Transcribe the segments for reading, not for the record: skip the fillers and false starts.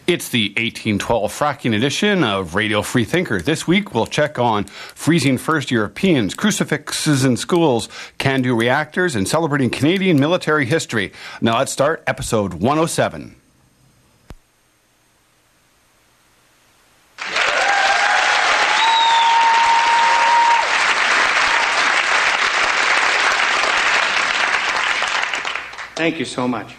It's the 1812 fracking edition of Radio Free Thinker. This week, we'll check on freezing first Europeans, crucifixes in schools, can-do reactors, and celebrating Canadian military history. Now let's start episode 107. Thank you so much.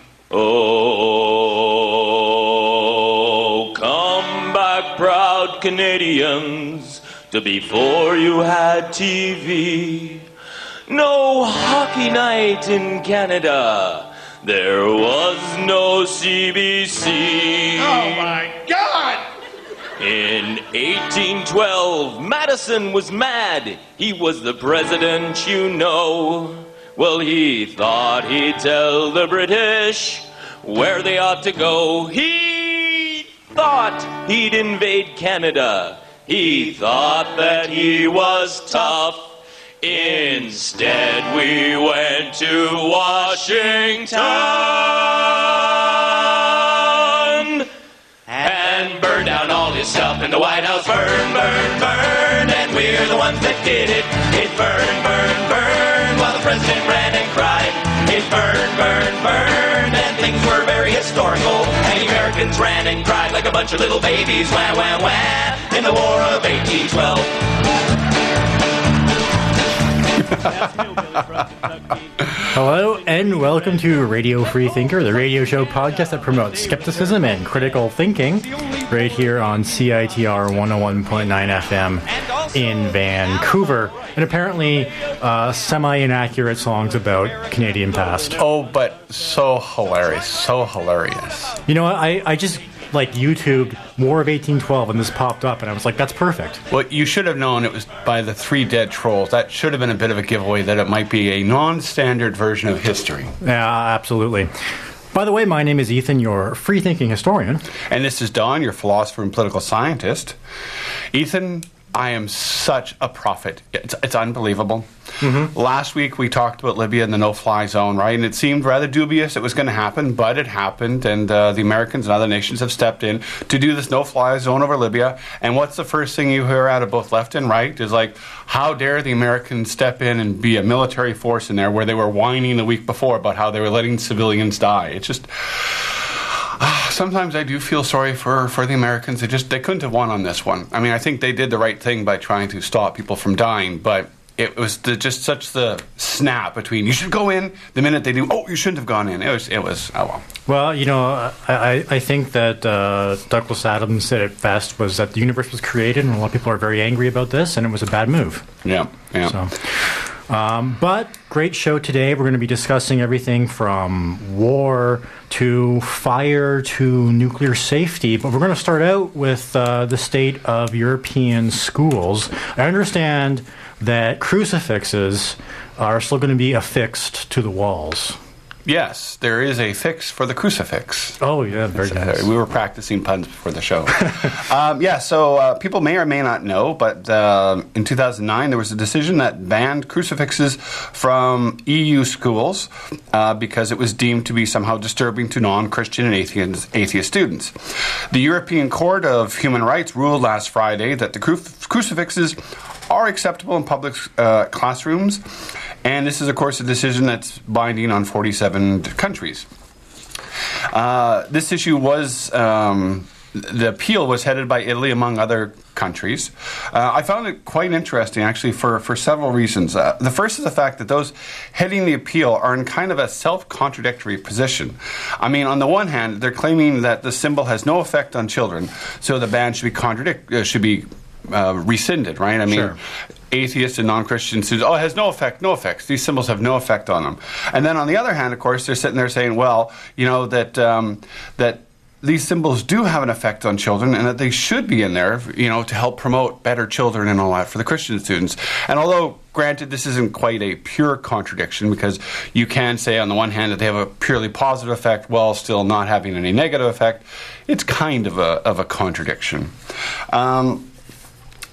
Oh, come back, proud Canadians, to before you had TV. No hockey night in Canada. There was no CBC. Oh, my God! In 1812, Madison was mad. He was the president, you know. Well, he thought he'd tell the British where they ought to go. He thought he'd invade Canada. He thought that he was tough. Instead, we went to Washington and burned down all his stuff in the White House. Burn, burn, burn, and we're the ones that did it. It burned, burned, burned, while the president ran and cried. It burned, burned, burned, and things were very historical. And the Americans ran and cried like a bunch of little babies. Wah, wah, wah, in the War of 1812. Hello and welcome to Radio Free Thinker, the radio show podcast that promotes skepticism and critical thinking, right here on CITR 101.9 FM in Vancouver. And apparently semi-inaccurate songs about Canadian past. Oh, but so hilarious, so hilarious. You know what, I just YouTubed War of 1812 and this popped up and I was like, that's perfect. Well, you should have known it was by the Three Dead Trolls. That should have been a bit of a giveaway that it might be a non-standard version of history. Yeah, absolutely. By the way, my name is Ethan, your free-thinking historian. And this is Don, your philosopher and political scientist. Ethan, I am such a prophet. It's unbelievable. Mm-hmm. Last week we talked about Libya and the no-fly zone, right? And it seemed rather dubious it was going to happen, but it happened, and the Americans and other nations have stepped in to do this no-fly zone over Libya. And what's the first thing you hear out of both left and right is like, how dare the Americans step in and be a military force in there where they were whining the week before about how they were letting civilians die. It's just... sometimes I do feel sorry for the Americans. They couldn't have won on this one. I mean, I think they did the right thing by trying to stop people from dying, but it was just such the snap between you should go in the minute they do. Oh, you shouldn't have gone in. It was oh well. Well, you know, I think that Douglas Adams said it best was that the universe was created, and a lot of people are very angry about this, and it was a bad move. Yeah. So. But great show today. We're going to be discussing everything from war to fire to nuclear safety. But we're going to start out with the state of European schools. I understand that crucifixes are still going to be affixed to the walls. Yes, there is a fix for the crucifix. Oh, yeah, very nice. We were practicing puns before the show. So people may or may not know, but in 2009 there was a decision that banned crucifixes from EU schools because it was deemed to be somehow disturbing to non-Christian and atheist students. The European Court of Human Rights ruled last Friday that the crucifixes are acceptable in public classrooms. And this is, of course, a decision that's binding on 47 countries. This issue was, the appeal was headed by Italy, among other countries. I found it quite interesting, actually, for several reasons. The first is the fact that those heading the appeal are in kind of a self-contradictory position. I mean, on the one hand, they're claiming that the symbol has no effect on children, so the ban should be rescinded, right? I mean, sure. Atheists and non-Christian students, it has no effects. These symbols have no effect on them. And then on the other hand, of course, they're sitting there saying, well, you know, that these symbols do have an effect on children and that they should be in there, you know, to help promote better children and all that for the Christian students. And although, granted, this isn't quite a pure contradiction because you can say on the one hand that they have a purely positive effect while still not having any negative effect, it's kind of a contradiction.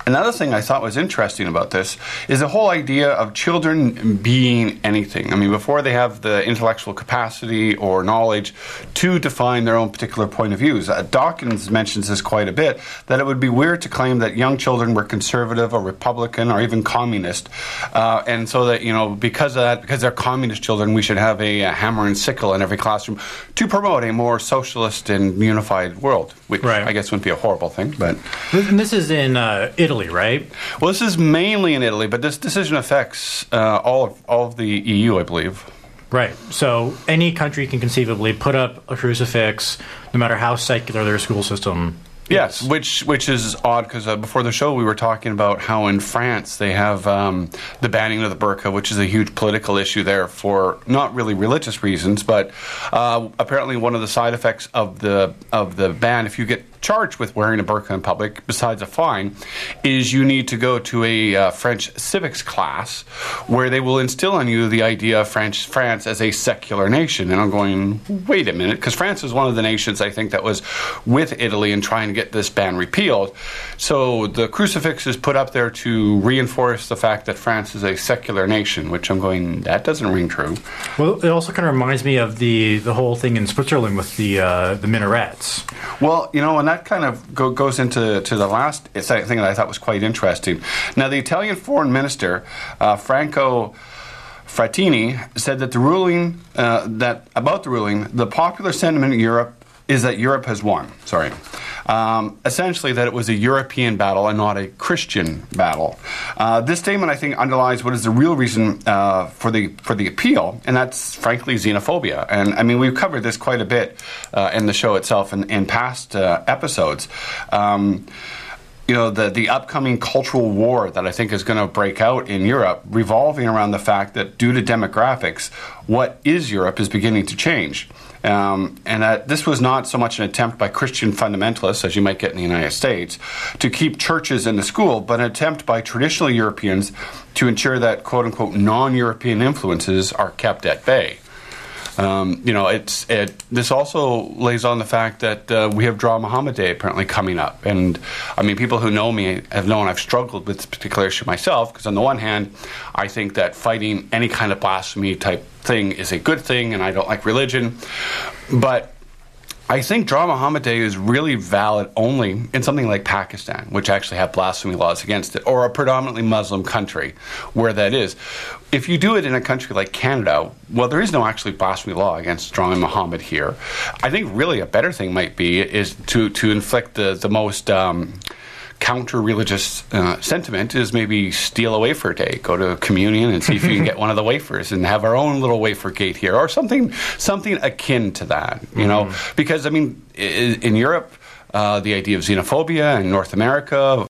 Another thing I thought was interesting about this is the whole idea of children being anything. I mean, before they have the intellectual capacity or knowledge to define their own particular point of views. Dawkins mentions this quite a bit, that it would be weird to claim that young children were conservative or Republican or even communist. And so that, because of that, because they're communist children, we should have a hammer and sickle in every classroom to promote a more socialist and unified world, which I guess wouldn't be a horrible thing. But and this is in Italy, right? Well, this is mainly in Italy, but this decision affects all of the EU, I believe. Right. So any country can conceivably put up a crucifix, no matter how secular their school system. Yes, which is odd because before the show we were talking about how in France they have the banning of the burqa, which is a huge political issue there for not really religious reasons, but apparently one of the side effects of the ban, if you get charged with wearing a burqa in public, besides a fine, is you need to go to a French civics class where they will instill on you the idea of France as a secular nation. And I'm going, wait a minute, because France is one of the nations, I think, that was with Italy in trying to get this ban repealed. So the crucifix is put up there to reinforce the fact that France is a secular nation, which I'm going, that doesn't ring true. Well, it also kind of reminds me of the whole thing in Switzerland with the minarets. Well, and that kind of goes into the last thing that I thought was quite interesting. Now, the Italian foreign minister, Franco Frattini, said that the ruling, the popular sentiment in Europe is that Europe has won. Essentially that it was a European battle and not a Christian battle. This statement, I think, underlies what is the real reason for the appeal, and that's, frankly, xenophobia. And, I mean, we've covered this quite a bit in the show itself and in past episodes. The upcoming cultural war that I think is going to break out in Europe, revolving around the fact that due to demographics, what is Europe is beginning to change. And that this was not so much an attempt by Christian fundamentalists, as you might get in the United States, to keep churches in the school, but an attempt by traditional Europeans to ensure that, quote-unquote, non-European influences are kept at bay. This also lays on the fact that we have Dra Muhammad Day apparently coming up. And, I mean, people who know me have known I've struggled with this particular issue myself, because on the one hand, I think that fighting any kind of blasphemy type thing is a good thing, and I don't like religion. But I think Dra Muhammad Day is really valid only in something like Pakistan, which actually have blasphemy laws against it, or a predominantly Muslim country where that is. If you do it in a country like Canada, well, there is no actually blasphemy law against Dra Muhammad here. I think really a better thing might be is to inflict the most counter-religious sentiment is maybe steal a wafer day, go to a communion and see if you can get one of the wafers and have our own little wafer gate here, or something akin to that, because, I mean, in Europe, the idea of xenophobia, in North America,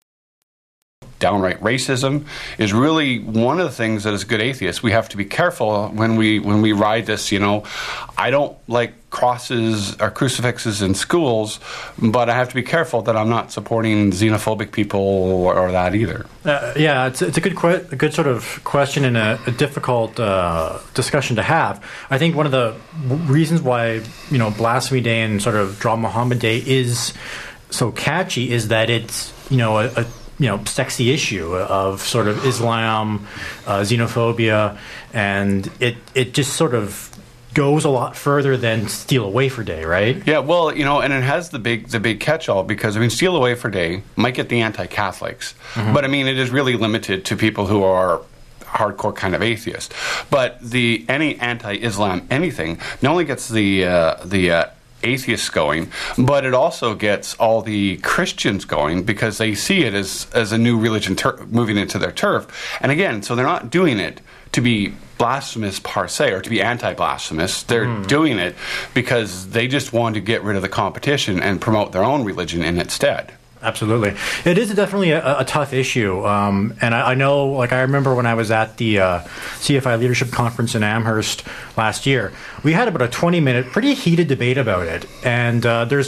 downright racism is really one of the things that as good atheists we have to be careful when we ride this. I don't like crosses or crucifixes in schools, but I have to be careful that I'm not supporting xenophobic people or that either. It's a good sort of question and a difficult discussion to have. I think one of the reasons why Blasphemy Day and sort of Dra Muhammad Day is so catchy is that it's a sexy issue of sort of Islam, xenophobia, and it just sort of goes a lot further than Steal a Wafer Day, right? Yeah, well, and it has the big catch-all because, I mean, Steal a Wafer Day might get the anti-Catholics, but, I mean, it is really limited to people who are hardcore kind of atheist. But any anti-Islam anything not only gets the atheists going, but it also gets all the Christians going because they see it as a new religion moving into their turf. And again, so they're not doing it to be blasphemous per se or to be anti-blasphemous. They're doing it because they just want to get rid of the competition and promote their own religion in its stead. Absolutely. It is definitely a tough issue. And I know, I remember when I was at the CFI Leadership Conference in Amherst last year, we had about a 20-minute, pretty heated debate about it. And there's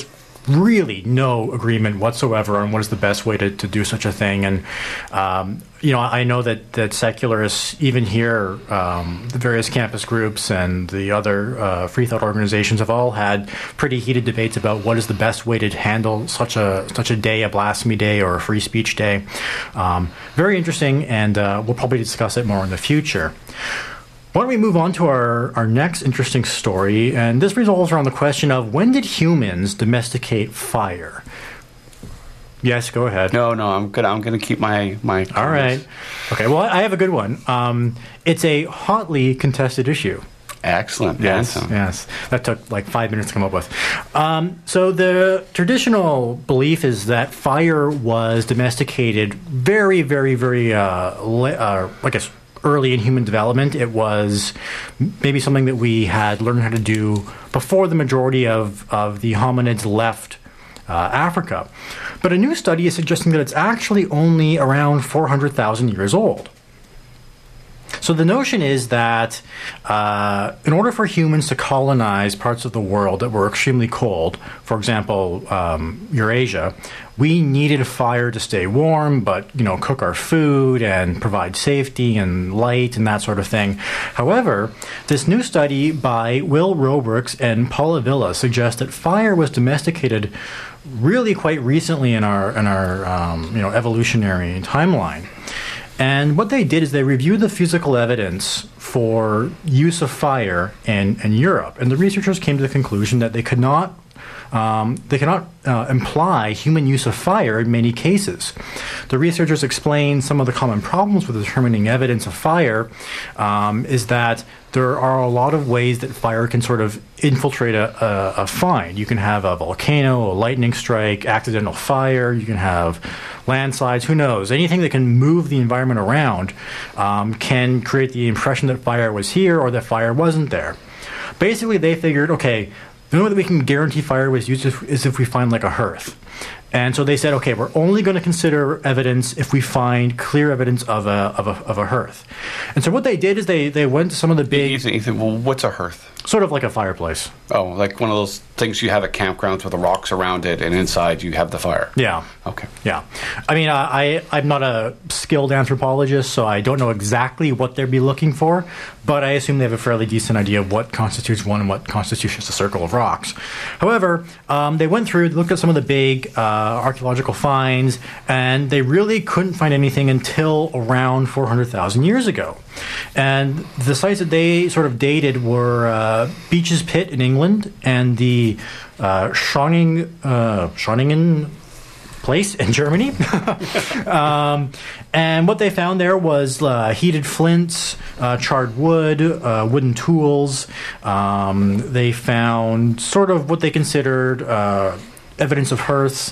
really no agreement whatsoever on what is the best way to do such a thing. And, I know that secularists, even here, the various campus groups and the other free thought organizations have all had pretty heated debates about what is the best way to handle such a day, a blasphemy day or a free speech day. Very interesting, and we'll probably discuss it more in the future. Why don't we move on to our next interesting story, and this revolves around the question of when did humans domesticate fire? Yes, go ahead. No, I'm gonna keep my. All right. Okay. Well, I have a good one. It's a hotly contested issue. Excellent. Yes. That took like 5 minutes to come up with. So the traditional belief is that fire was domesticated very, very, very, I guess, early in human development. It was maybe something that we had learned how to do before the majority of the hominids left Africa. But a new study is suggesting that it's actually only around 400,000 years old. So the notion is that in order for humans to colonize parts of the world that were extremely cold, for example, Eurasia, we needed fire to stay warm, but cook our food and provide safety and light and that sort of thing. However, this new study by Will Robrooks and Paula Villa suggests that fire was domesticated really quite recently in our evolutionary timeline. And what they did is they reviewed the physical evidence for use of fire in Europe, and the researchers came to the conclusion that they cannot imply human use of fire in many cases. The researchers explained some of the common problems with determining evidence of fire is that there are a lot of ways that fire can sort of infiltrate a find. You can have a volcano, a lightning strike, accidental fire. You can have landslides. Who knows? Anything that can move the environment around can create the impression that fire was here or that fire wasn't there. Basically, they figured, okay, the only way that we can guarantee fire was used is if we find like a hearth. And so they said, okay, we're only going to consider evidence if we find clear evidence of a hearth. And so what they did is they went to some of the big... Ethan, well, what's a hearth? Sort of like a fireplace. Oh, like one of those things you have at campgrounds with the rocks around it, and inside you have the fire. Yeah. Okay. Yeah. I mean, I'm not a skilled anthropologist, so I don't know exactly what they'd be looking for, but I assume they have a fairly decent idea of what constitutes one and what constitutes just a circle of rocks. However, they went through, looked at some of the big archaeological finds, and they really couldn't find anything until around 400,000 years ago. And the sites that they sort of dated were Beech's Pit in England and the Schroningen place in Germany. And what they found there was heated flints, charred wood, wooden tools. They found sort of what they considered evidence of hearths,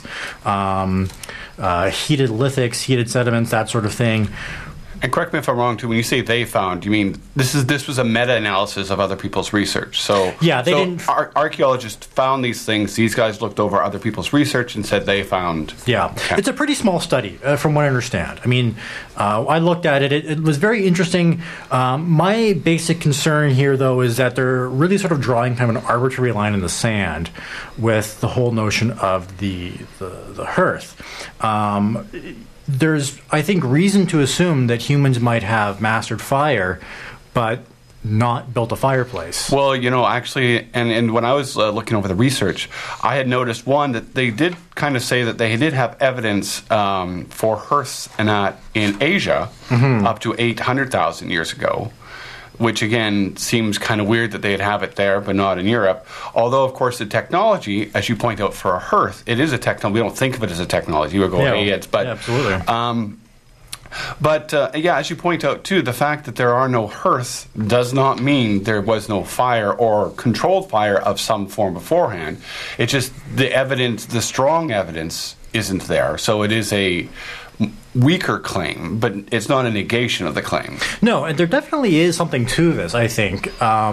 heated lithics, heated sediments, that sort of thing. And correct me if I'm wrong, too, when you say they found, you mean this was a meta-analysis of other people's research. So yeah, they didn't... Archaeologists found these things. These guys looked over other people's research and said they found... Yeah. Okay. It's a pretty small study, from what I understand. I mean, I looked at it. It was very interesting. My basic concern here, though, is that they're really sort of drawing kind of an arbitrary line in the sand with the whole notion of the hearth. There's, I think, reason to assume that humans might have mastered fire, but not built a fireplace. Well, actually, and when I was looking over the research, I had noticed, one, that they did kind of say that they did have evidence for hearths and that in Asia up to 800,000 years ago, which, again, seems kind of weird that they'd have it there, but not in Europe. Although, of course, the technology, as you point out, for a hearth, it is a technology. We don't think of it as a technology. We go, but... Yeah, absolutely. But as you point out, too, the fact that there are no hearths does not mean there was no fire or controlled fire of some form beforehand. It's just the evidence, the strong evidence, isn't there. So it is a weaker claim, but it's not a negation of the claim. No, and there definitely is something to this, I think.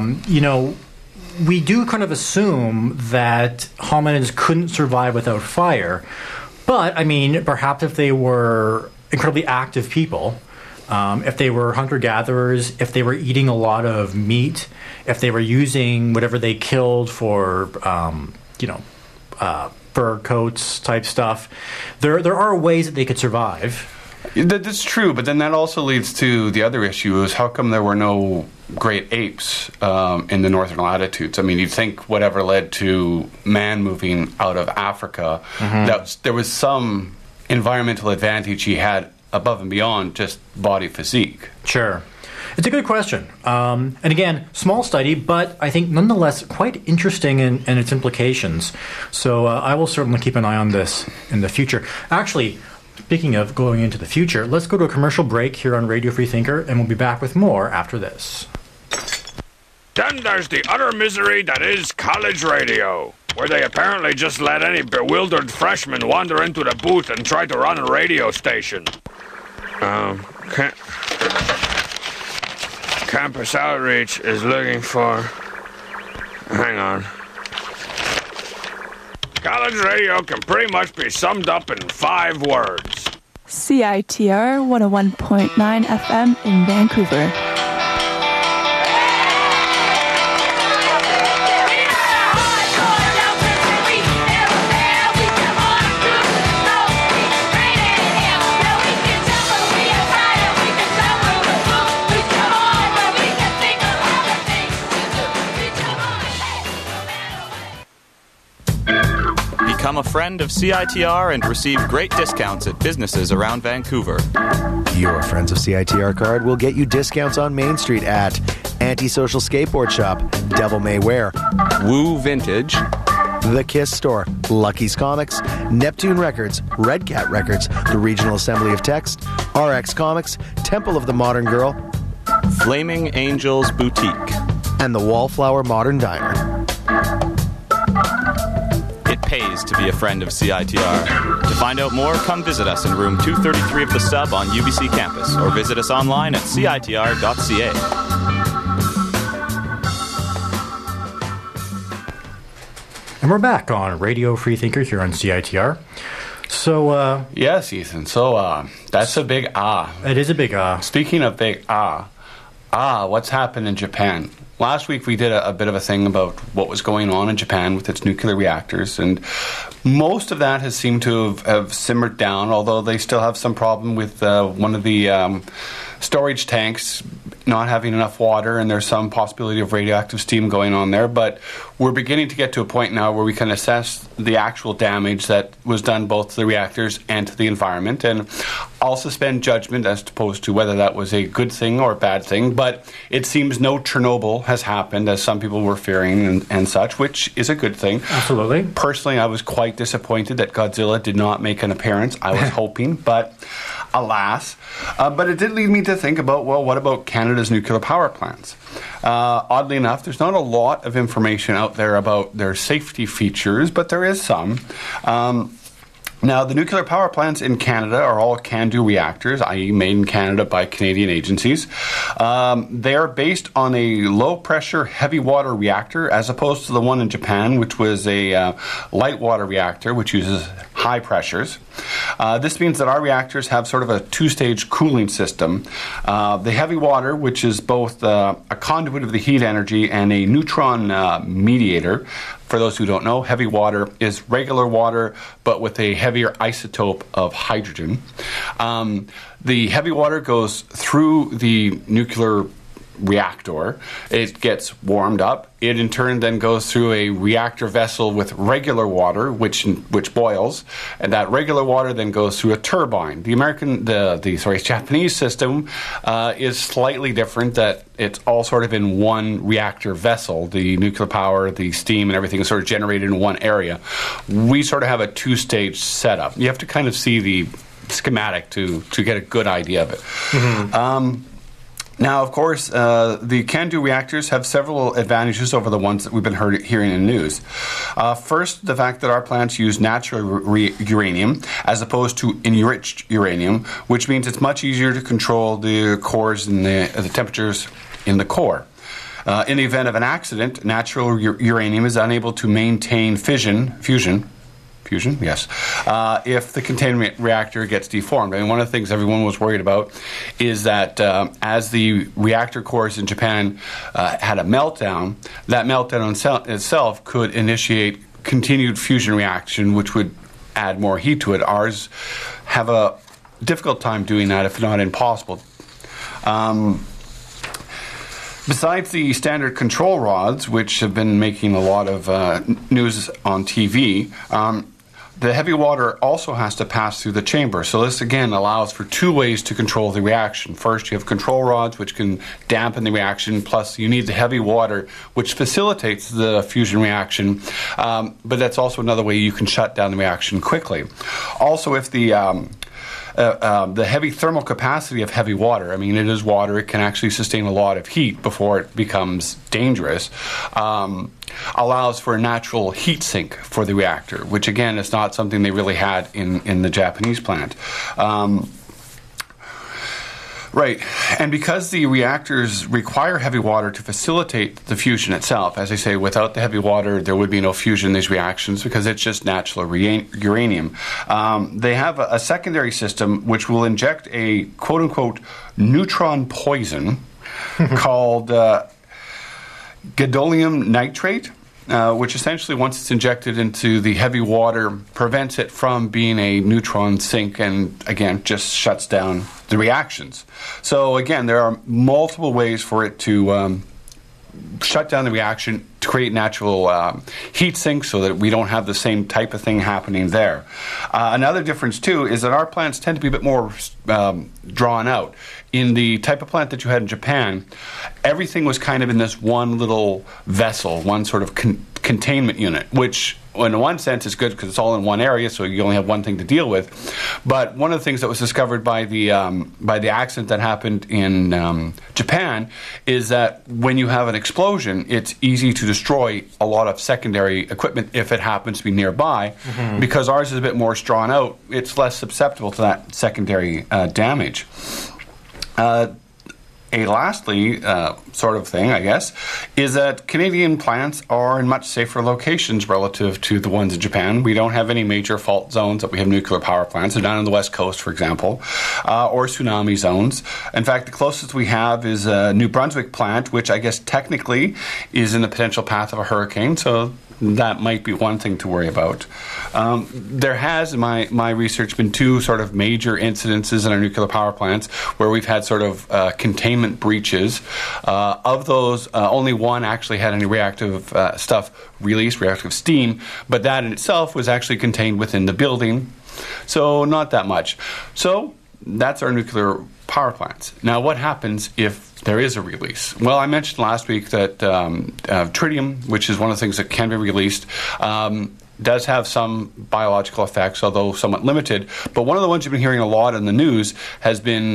We do kind of assume that hominids couldn't survive without fire, but, I mean, perhaps if they were incredibly active people, if they were hunter-gatherers, if they were eating a lot of meat, if they were using whatever they killed for, fur coats type stuff. There are ways that they could survive. That's true, but then that also leads to the other issue: is how come there were no great apes in the northern latitudes? I mean, you'd think whatever led to man moving out of Africa, that there was some environmental advantage he had above and beyond just body physique. Sure. It's a good question. And again, small study, but I think nonetheless quite interesting in its implications. So I will certainly keep an eye on this in the future. Actually, speaking of going into the future, let's go to a commercial break here on Radio Free Thinker, and we'll be back with more after this. Then there's the utter misery that is college radio, where they apparently just let any bewildered freshman wander into the booth and try to run a radio station. Campus Outreach is looking for... Hang on. College radio can pretty much be summed up in 5 words. CITR 101.9 FM in Vancouver. Become a friend of CITR and receive great discounts at businesses around Vancouver. Your Friends of CITR card will get you discounts on Main Street at Antisocial Skateboard Shop, Devil May Wear, Woo Vintage, The Kiss Store, Lucky's Comics, Neptune Records, Red Cat Records, the Regional Assembly of Text, RX Comics, Temple of the Modern Girl, Flaming Angels Boutique, and the Wallflower Modern Diner. It pays to be a friend of CITR. To find out more, come visit us in room 233 of the Sub on UBC campus, or visit us online at citr.ca. And we're back on Radio Free Thinker here on CITR. So, Yes, Ethan. So that's a big It is a big Speaking of big what's happened in Japan? Last week we did a bit of a thing about what was going on in Japan with its nuclear reactors, and most of that has seemed to have simmered down, although they still have some problem with one of the storage tanks not having enough water, and there's some possibility of radioactive steam going on there. But we're beginning to get to a point now where we can assess the actual damage that was done both to the reactors and to the environment, and I'll suspend judgment as opposed to whether that was a good thing or a bad thing. But it seems no Chernobyl has happened, as some people were fearing and such, which is a good thing. Absolutely. Personally, I was quite disappointed that Godzilla did not make an appearance. I was hoping, but alas. But it did lead me to think about, well, what about Canada's nuclear power plants? Oddly enough, there's not a lot of information out there about their safety features, but there is some. Now, the nuclear power plants in Canada are all CANDU reactors, i.e. made in Canada by Canadian agencies. They are based on a low-pressure, heavy-water reactor, as opposed to the one in Japan, which was a light-water reactor, which uses high pressures. This means that our reactors have sort of a two-stage cooling system. The heavy water, which is both a conduit of the heat energy and a neutron mediator. For those who don't know, heavy water is regular water, but with a heavier isotope of hydrogen. The heavy water goes through the nuclear reactor. It gets warmed up. It in turn then goes through a reactor vessel with regular water, which boils, and that regular water then goes through a turbine. The Japanese system is slightly different. That it's all sort of in one reactor vessel. The nuclear power, the steam, and everything is sort of generated in one area. We sort of have a two-stage setup. You have to kind of see the schematic to get a good idea of it. Mm-hmm. Now, of course, the CANDU reactors have several advantages over the ones that we've been hearing in the news. First, the fact that our plants use natural uranium as opposed to enriched uranium, which means it's much easier to control the cores and the temperatures in the core. In the event of an accident, natural uranium is unable to maintain fusion, yes, if the containment reactor gets deformed. I mean, one of the things everyone was worried about is that as the reactor cores in Japan had a meltdown, that meltdown itself could initiate continued fusion reaction, which would add more heat to it. Ours have a difficult time doing that, if not impossible. Besides the standard control rods, which have been making a lot of news on TV, the heavy water also has to pass through the chamber. So this, again, allows for two ways to control the reaction. First, you have control rods, which can dampen the reaction, plus you need the heavy water, which facilitates the fusion reaction. But that's also another way you can shut down the reaction quickly. Also, if the heavy thermal capacity of heavy water, I mean, it is water, it can actually sustain a lot of heat before it becomes dangerous, allows for a natural heat sink for the reactor, which again is not something they really had in the Japanese plant. Right, and because the reactors require heavy water to facilitate the fusion itself, as I say, without the heavy water, there would be no fusion in these reactions because it's just natural uranium. They have a secondary system which will inject a quote-unquote neutron poison called gadolinium nitrate, which essentially, once it's injected into the heavy water, prevents it from being a neutron sink and, again, just shuts down the reactions. So, again, there are multiple ways for it to shut down the reaction to create natural heat sinks so that we don't have the same type of thing happening there. Another difference, too, is that our plants tend to be a bit more drawn out. In the type of plant that you had in Japan, everything was kind of in this one little vessel, one sort of containment unit, which in one sense is good because it's all in one area, so you only have one thing to deal with. But one of the things that was discovered by the accident that happened in Japan is that when you have an explosion, it's easy to destroy a lot of secondary equipment if it happens to be nearby. Mm-hmm. Because ours is a bit more drawn out, it's less susceptible to that secondary damage. A lastly sort of thing, I guess, is that Canadian plants are in much safer locations relative to the ones in Japan. We don't have any major fault zones that we have nuclear power plants. They're down on the West Coast, for example, or tsunami zones. In fact, the closest we have is a New Brunswick plant, which I guess technically is in the potential path of a hurricane, so that might be one thing to worry about. There has, in my research, been two sort of major incidences in our nuclear power plants where we've had sort of containment breaches. Of those, only one actually had any reactive stuff released, reactive steam, but that in itself was actually contained within the building, so not that much. So that's our nuclear power plants. Now, what happens if there is a release? Well, I mentioned last week that tritium, which is one of the things that can be released, does have some biological effects, although somewhat limited. But one of the ones you've been hearing a lot in the news has been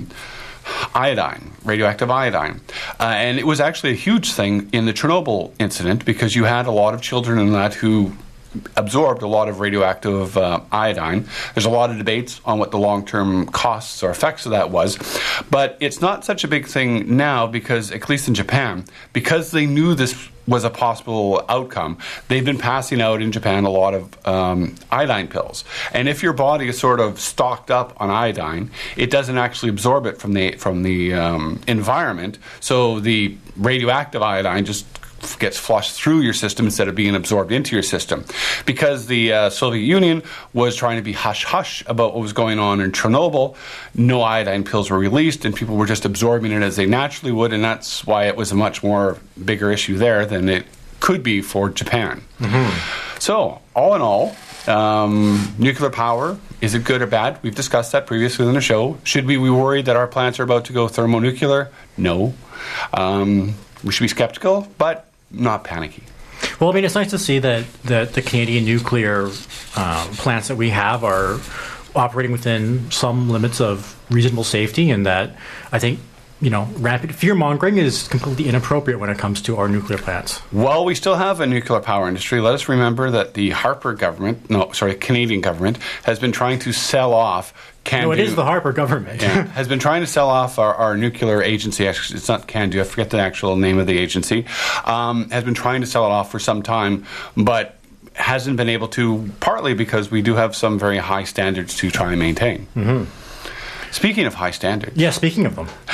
iodine, radioactive iodine. And it was actually a huge thing in the Chernobyl incident because you had a lot of children in that who absorbed a lot of radioactive iodine. There's a lot of debates on what the long-term costs or effects of that was, but it's not such a big thing now because, at least in Japan, because they knew this was a possible outcome, they've been passing out in Japan a lot of iodine pills. And if your body is sort of stocked up on iodine, it doesn't actually absorb it from the environment, so the radioactive iodine just gets flushed through your system instead of being absorbed into your system. Because the Soviet Union was trying to be hush-hush about what was going on in Chernobyl, no iodine pills were released and people were just absorbing it as they naturally would, and that's why it was a much more bigger issue there than it could be for Japan. Mm-hmm. So, all in all, nuclear power, is it good or bad? We've discussed that previously on the show. Should we be worried that our plants are about to go thermonuclear? No. We should be skeptical, but not panicky. Well, I mean, it's nice to see that the Canadian nuclear plants that we have are operating within some limits of reasonable safety, and that I think, rampant fear-mongering is completely inappropriate when it comes to our nuclear plants. Well, we still have a nuclear power industry. Let us remember that the Canadian government has been trying to sell off it is the Harper government. Has been trying to sell off our nuclear agency. Actually, it's not CANDU. I forget the actual name of the agency. Has been trying to sell it off for some time, but hasn't been able to, partly because we do have some very high standards to try and maintain. Mm-hmm. Speaking of high standards. Yeah, speaking of them.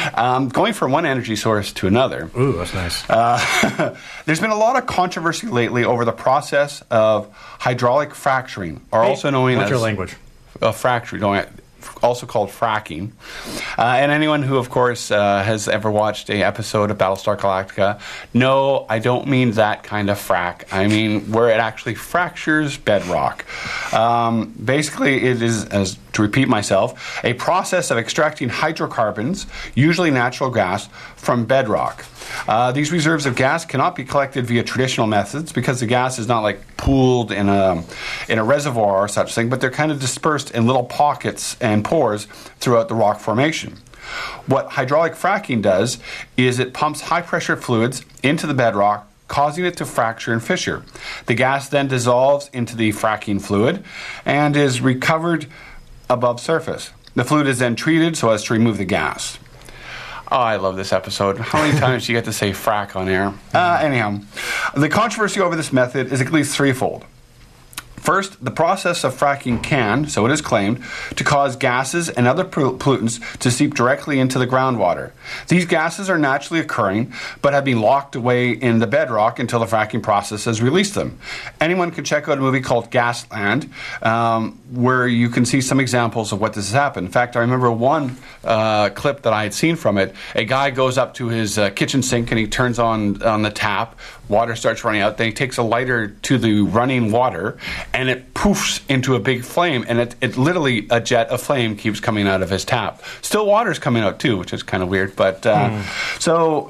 Going from one energy source to another. Ooh, that's nice. There's been a lot of controversy lately over the process of hydraulic fracturing, or also known as... What's your language? Fracturing, also called fracking. And anyone who, of course, has ever watched an episode of Battlestar Galactica, no, I don't mean that kind of frack. I mean where it actually fractures bedrock. Basically, it is, as to repeat myself, a process of extracting hydrocarbons, usually natural gas, from bedrock. These reserves of gas cannot be collected via traditional methods because the gas is not like pooled in a reservoir or such thing, but they're kind of dispersed in little pockets and pores throughout the rock formation. What hydraulic fracking does is it pumps high-pressure fluids into the bedrock, causing it to fracture and fissure. The gas then dissolves into the fracking fluid and is recovered above surface. The fluid is then treated so as to remove the gas. Oh, I love this episode. How many times do you get to say frack on air? Anyhow, the controversy over this method is at least threefold. First, the process of fracking can, so it is claimed, to cause gases and other pollutants to seep directly into the groundwater. These gases are naturally occurring, but have been locked away in the bedrock until the fracking process has released them. Anyone can check out a movie called Gasland, where you can see some examples of what this has happened. In fact, I remember one clip that I had seen from it. A guy goes up to his kitchen sink and he turns on the tap. Water starts running out. Then he takes a lighter to the running water, and it poofs into a big flame, and it literally, a jet of flame keeps coming out of his tap. Still water's coming out too, which is kind of weird. But so,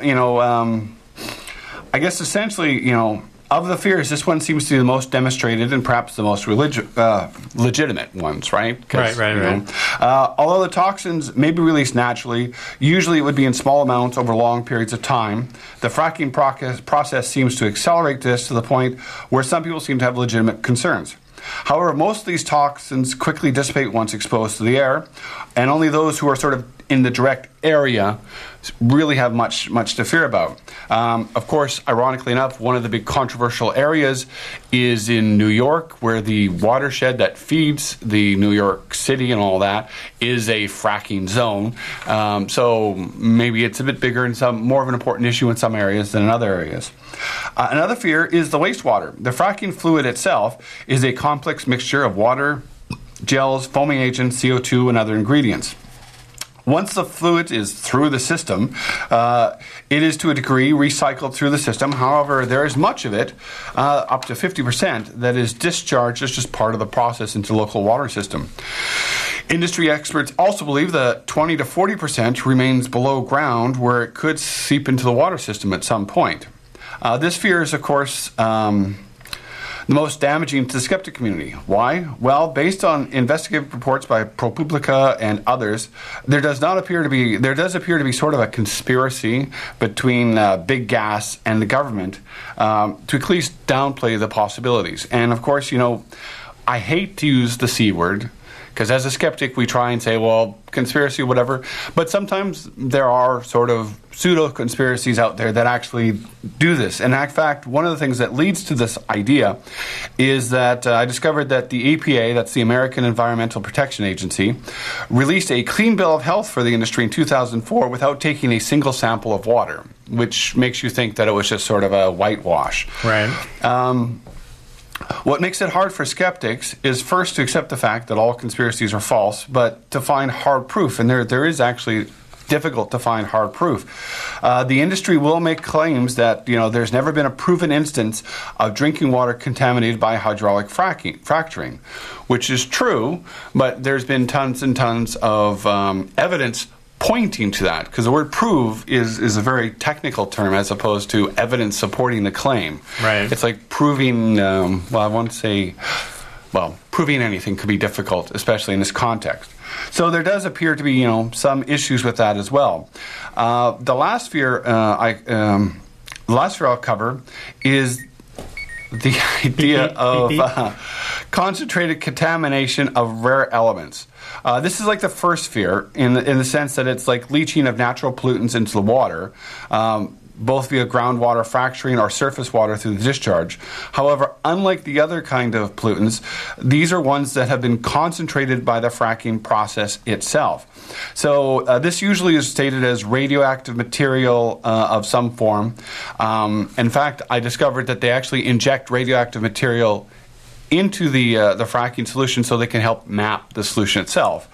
I guess essentially, of the fears, this one seems to be the most demonstrated and perhaps the most legitimate ones, right? Right. Although the toxins may be released naturally, usually it would be in small amounts over long periods of time. The fracking process seems to accelerate this to the point where some people seem to have legitimate concerns. However, most of these toxins quickly dissipate once exposed to the air, and only those who are sort of in the direct area really have much to fear about. Of course, ironically enough, one of the big controversial areas is in New York, where the watershed that feeds the New York City and all that is a fracking zone. So maybe it's a bit bigger and more of an important issue in some areas than in other areas. Another fear is the wastewater. The fracking fluid itself is a complex mixture of water, gels, foaming agents, CO2, and other ingredients. Once the fluid is through the system, it is to a degree recycled through the system. However, there is much of it, up to 50%, that is discharged as just part of the process into the local water system. Industry experts also believe that 20 to 40% remains below ground, where it could seep into the water system at some point. This fear is, of course, the most damaging to the skeptic community. Why? Well, based on investigative reports by ProPublica and others, there does appear to be sort of a conspiracy between big gas and the government to at least downplay the possibilities. And of course, I hate to use the C word, because as a skeptic, we try and say, well, conspiracy, whatever. But sometimes there are sort of pseudo-conspiracies out there that actually do this. And in fact, one of the things that leads to this idea is that I discovered that the EPA, that's the American Environmental Protection Agency, released a clean bill of health for the industry in 2004 without taking a single sample of water, which makes you think that it was just sort of a whitewash. Right. What makes it hard for skeptics is first to accept the fact that all conspiracies are false, but to find hard proof. And there is actually difficult to find hard proof. The industry will make claims that there's never been a proven instance of drinking water contaminated by hydraulic fracturing, which is true, but there's been tons and tons of evidence pointing to that, because the word prove is a very technical term as opposed to evidence supporting the claim. Right. It's like proving, proving anything could be difficult, especially in this context. So there does appear to be, some issues with that as well. The last fear I'll cover is the idea of concentrated contamination of rare elements. This is like the first fear in the sense that it's like leaching of natural pollutants into the water. both via groundwater fracturing or surface water through the discharge. However, unlike the other kind of pollutants, these are ones that have been concentrated by the fracking process itself. So this usually is stated as radioactive material of some form. In fact, I discovered that they actually inject radioactive material into the fracking solution so they can help map the solution itself.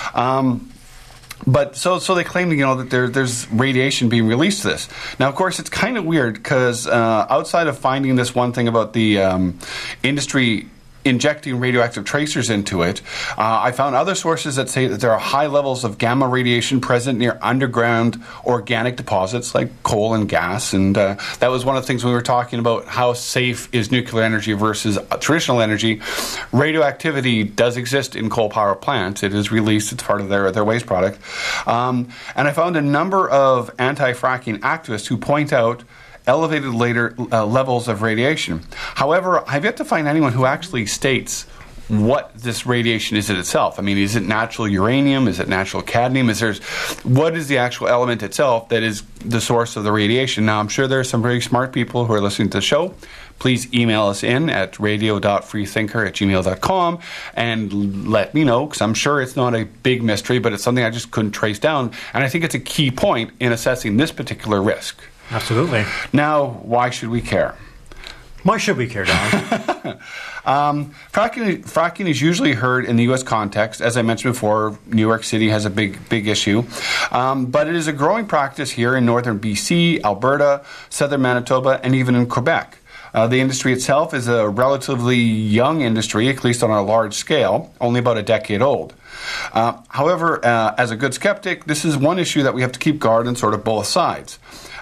But so they claim, that there's radiation being released to this. Now, of course, it's kind of weird because outside of finding this one thing about the industry injecting radioactive tracers into it, I found other sources that say that there are high levels of gamma radiation present near underground organic deposits like coal and gas. And that was one of the things we were talking about, how safe is nuclear energy versus traditional energy. Radioactivity does exist in coal power plants. It is released. It's part of their waste product. And I found a number of anti-fracking activists who point out elevated later levels of radiation. However, I've yet to find anyone who actually states what this radiation is in itself. I mean, is it natural uranium? Is it natural cadmium? What is the actual element itself that is the source of the radiation? Now, I'm sure there are some very smart people who are listening to the show. Please email us in at radio.freethinker@gmail.com and let me know, because I'm sure it's not a big mystery, but it's something I just couldn't trace down. And I think it's a key point in assessing this particular risk. Absolutely. Now, why should we care? Why should we care, Don? Fracking is usually heard in the U.S. context. As I mentioned before, New York City has a big issue. But it is a growing practice here in northern BC, Alberta, southern Manitoba, and even in Quebec. The industry itself is a relatively young industry, at least on a large scale, only about a decade old. However, as a good skeptic, this is one issue that we have to keep guard on sort of both sides.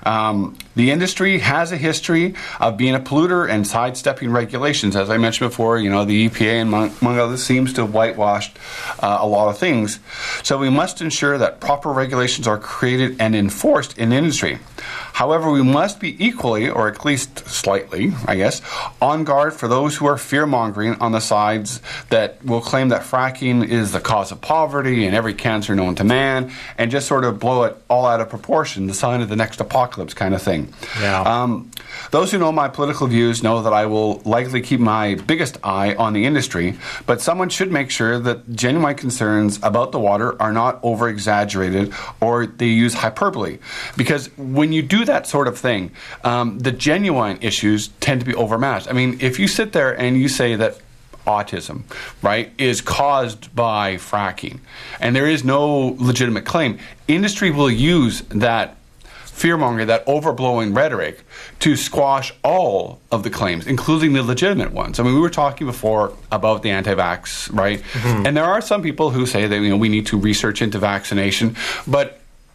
The industry has a history of being a polluter and sidestepping regulations. As I mentioned before, the EPA, among others, seems to have whitewashed a lot of things. So we must ensure that proper regulations are created and enforced in the industry. However, we must be equally, or at least slightly, I guess, on guard for those who are fear-mongering on the sides that will claim that fracking is the cause of poverty and every cancer known to man, and just sort of blow it all out of proportion, the sign of the next apocalypse kind of thing. Yeah. Those who know my political views know that I will likely keep my biggest eye on the industry, but someone should make sure that genuine concerns about the water are not over-exaggerated or they use hyperbole. Because when you do that sort of thing, the genuine issues tend to be overmatched. I mean, if you sit there and you say that autism, right, is caused by fracking, and there is no legitimate claim, industry will use that fearmonger, that overblowing rhetoric, to squash all of the claims, including the legitimate ones. I mean, we were talking before about the anti-vax, right? Mm-hmm. And there are some people who say that we need to research into vaccination, but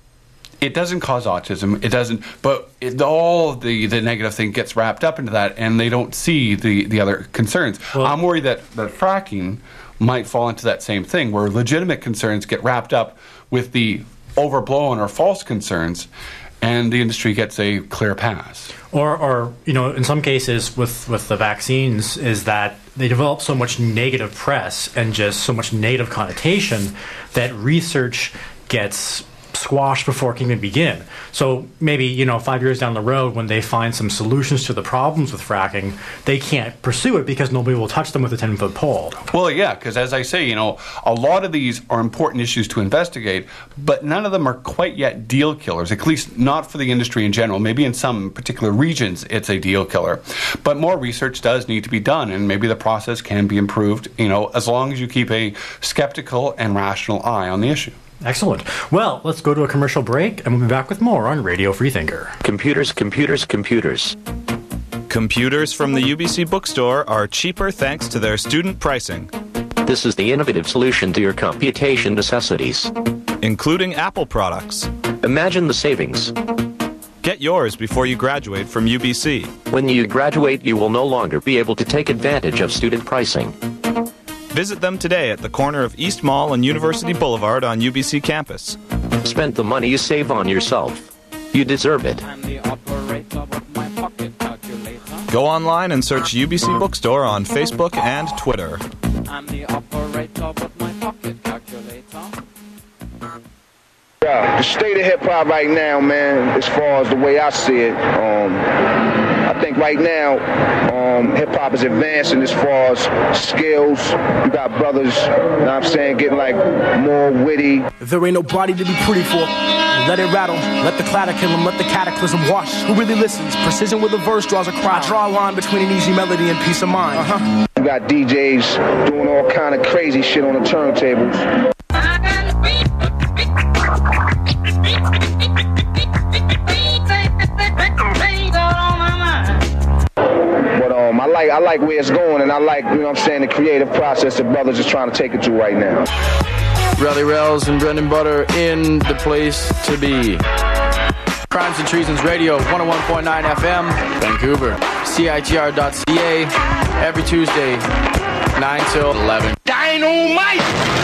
it doesn't cause autism. It doesn't. But all the negative thing gets wrapped up into that, and they don't see the other concerns. Well, I'm worried that fracking might fall into that same thing, where legitimate concerns get wrapped up with the overblown or false concerns, and the industry gets a clear pass. Or in some cases with the vaccines, is that they develop so much negative press and just so much negative connotation that research gets squashed before it can even begin. So maybe 5 years down the road, when they find some solutions to the problems with fracking, they can't pursue it because nobody will touch them with a 10-foot pole. Well, yeah, because as I say, a lot of these are important issues to investigate, but none of them are quite yet deal killers, at least not for the industry in general. Maybe in some particular regions it's a deal killer. But more research does need to be done, and maybe the process can be improved, as long as you keep a skeptical and rational eye on the issue. Excellent. Well, let's go to a commercial break, and we'll be back with more on Radio Freethinker. Computers. Computers from the UBC bookstore are cheaper thanks to their student pricing. This is the innovative solution to your computation necessities, including Apple products. Imagine the savings. Get yours before you graduate from UBC. When you graduate, you will no longer be able to take advantage of student pricing. Visit them today at the corner of East Mall and University Boulevard on UBC campus. Spend the money you save on yourself. You deserve it. Go online and search UBC Bookstore on Facebook and Twitter. The state of hip-hop right now, man, as far as the way I see it, I think right now hip-hop is advancing as far as skills. You got brothers, you know what I'm saying, getting like more witty. There ain't nobody to be pretty for. Let it rattle, let the clatter kill him, let the cataclysm wash. Who really listens? Precision with a verse draws a crowd. Draw a line between an easy melody and peace of mind. You got DJs doing all kind of crazy shit on the turntables. I like where it's going, and I like, you know what I'm saying, the creative process that brothers is trying to take it to right now. Rally Rails and Brendan Butter in the place to be. Crimes and Treasons Radio, 101.9 FM, Vancouver. CITR.ca, every Tuesday, 9 till 11. Dynamite!